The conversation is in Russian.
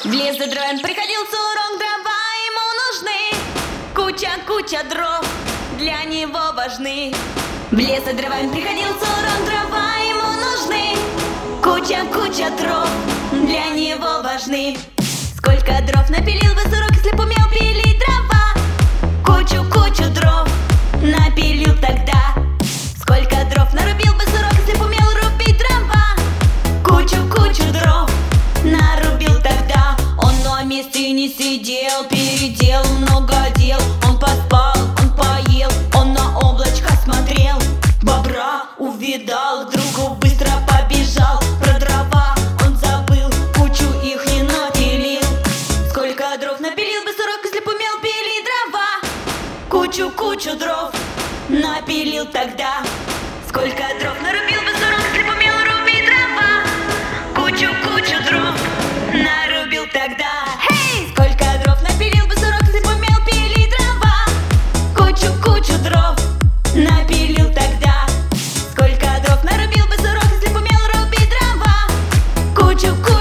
В лес за дровами приходил Сурок, дрова ему нужны. Куча дров для него важны. В лес за дровами приходил Сурок, дрова ему нужны. Куча дров для него важны. Сколько дров напилил бы Сурок, если б умел пилить дрова. Кучу дров напилил тогда. Сколько дров нарубил бы Сурок, если б умел рубить дрова. Кучу дров нарубил тогда. Он на месте не сидел, переделал много дел. Он поспал, он поел, он на облачко смотрел. Бобра увидал, к другу быстро побежал. Про дрова он забыл, кучу их не напилил. Сколько дров напилил бы Сурок, если б умел пилить дрова. Кучу дров напилил тогда. Сколько дров нарубил бы Сурок, если б умел рубить дрова. Кучу дров нарубил тогда. Hey! Сколько дров напилил бы Сурок, если б умел пилить дрова. Кучу дров напилил тогда. Сколько дров нарубил бы Сурок, если б умел рубить дрова. Кучу